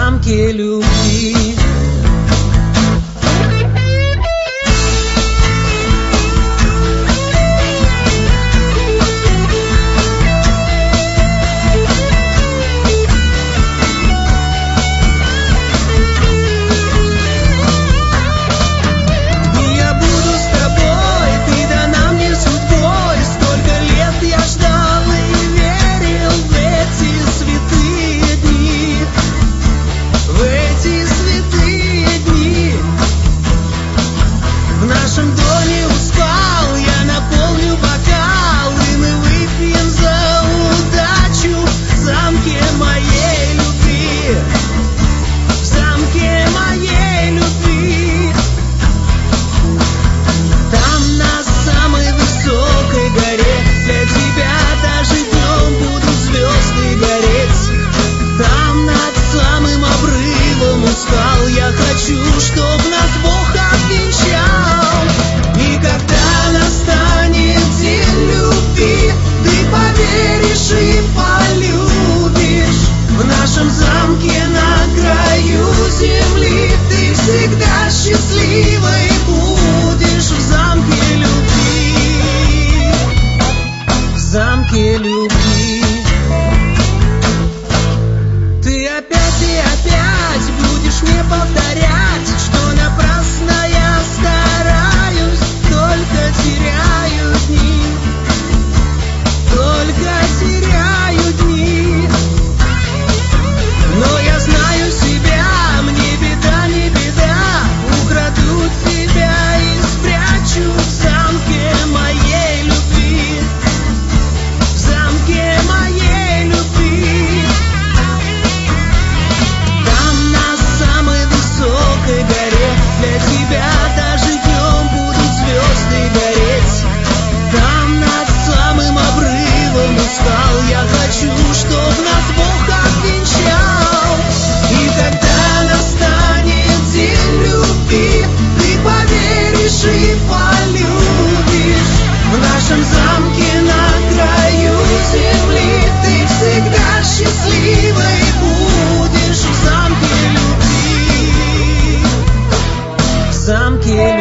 замке любви. Я хочу, чтоб нас Бог обвенчал. И когда настанет день любви, ты поверишь и полюбишь. В нашем замке на краю земли ты всегда счастливой будешь. В замке любви, в замке любви. Ты опять и опять будешь мне повторять, что напрасно я стараюсь, только теряю дни, только теряю дни. Но я знаю себя, мне беда, не беда, украду тебя и спрячу в замке моей любви, в замке моей любви. Горе, для тебя даже днем будут звезды гореть. Там над самым обрывом устал. Я хочу, чтоб нас Бог обвенчал. И когда настанет день любви, ты поверишь и полюбишь. В нашем замке на краю земли ты всегда счастливой будешь. В замке любви, в замке.